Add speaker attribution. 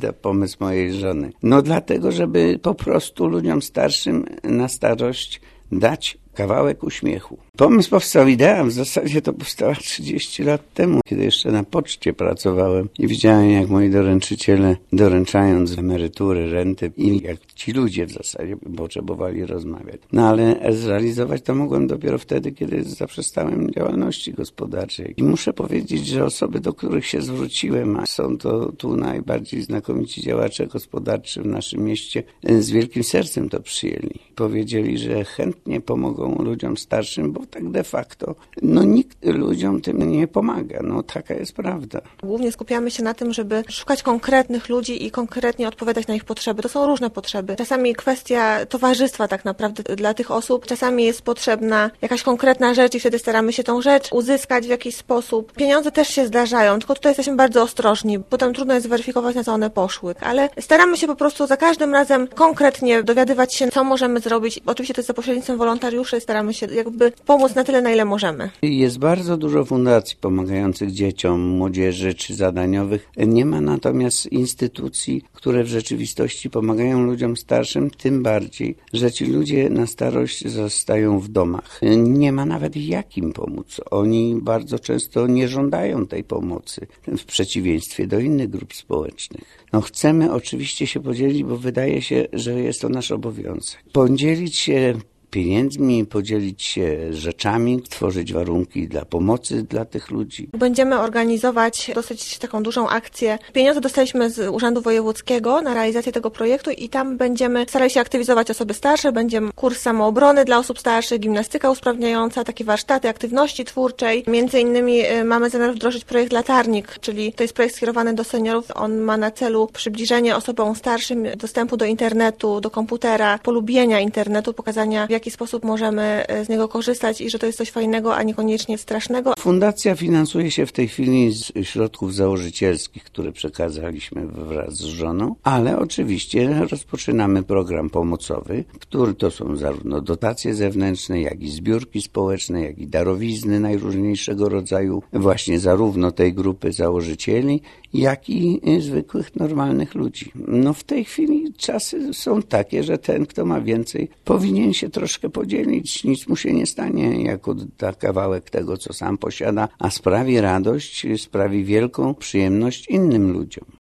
Speaker 1: prawda, pomysł mojej żony. No dlatego, żeby po prostu ludziom starszym na starość dać kawałek uśmiechu. Pomysł powstał, idea w zasadzie to powstała 30 lat temu, kiedy jeszcze na poczcie pracowałem i widziałem, jak moi doręczyciele, doręczając emerytury, renty i jak ci ludzie w zasadzie potrzebowali rozmawiać. No ale zrealizować to mogłem dopiero wtedy, kiedy zaprzestałem działalności gospodarczej. I muszę powiedzieć, że osoby, do których się zwróciłem, a są to tu najbardziej znakomici działacze gospodarczy w naszym mieście, z wielkim sercem to przyjęli. Powiedzieli, że chętnie pomogą ludziom starszym, bo tak de facto nikt ludziom tym nie pomaga. Taka jest prawda.
Speaker 2: Głównie skupiamy się na tym, żeby szukać konkretnych ludzi i konkretnie odpowiadać na ich potrzeby. To są różne potrzeby. Czasami kwestia towarzystwa tak naprawdę dla tych osób. Czasami jest potrzebna jakaś konkretna rzecz i wtedy staramy się tą rzecz uzyskać w jakiś sposób. Pieniądze też się zdarzają, tylko tutaj jesteśmy bardzo ostrożni. Potem trudno jest zweryfikować, na co one poszły. Ale staramy się po prostu za każdym razem konkretnie dowiadywać się, co możemy zrobić. Oczywiście to jest za pośrednictwem wolontariuszy. Staramy się jakby pomóc na tyle, na ile możemy.
Speaker 1: Jest bardzo dużo fundacji pomagających dzieciom, młodzieży czy zadaniowych. Nie ma natomiast instytucji, które w rzeczywistości pomagają ludziom starszym, tym bardziej, że ci ludzie na starość zostają w domach. Nie ma nawet jak im pomóc. Oni bardzo często nie żądają tej pomocy, w przeciwieństwie do innych grup społecznych. Chcemy oczywiście się podzielić, bo wydaje się, że jest to nasz obowiązek. Podzielić się pieniędzmi, podzielić się rzeczami, tworzyć warunki dla pomocy dla tych ludzi.
Speaker 2: Będziemy organizować dosyć taką dużą akcję. Pieniądze dostaliśmy z Urzędu Wojewódzkiego na realizację tego projektu i tam będziemy starali się aktywizować osoby starsze. Będzie kurs samoobrony dla osób starszych, gimnastyka usprawniająca, takie warsztaty aktywności twórczej. Między innymi mamy zamiar wdrożyć projekt Latarnik, czyli to jest projekt skierowany do seniorów. On ma na celu przybliżenie osobom starszym dostępu do internetu, do komputera, polubienia internetu, pokazania, w jaki sposób możemy z niego korzystać i że to jest coś fajnego, a niekoniecznie strasznego.
Speaker 1: Fundacja finansuje się w tej chwili z środków założycielskich, które przekazaliśmy wraz z żoną, ale oczywiście rozpoczynamy program pomocowy, który to są zarówno dotacje zewnętrzne, jak i zbiórki społeczne, jak i darowizny najróżniejszego rodzaju, właśnie zarówno tej grupy założycieli, jak i zwykłych, normalnych ludzi. W tej chwili czasy są takie, że ten, kto ma więcej, powinien się troszkę podzielić. Nic mu się nie stanie, jak odda kawałek tego, co sam posiada, a sprawi radość, sprawi wielką przyjemność innym ludziom.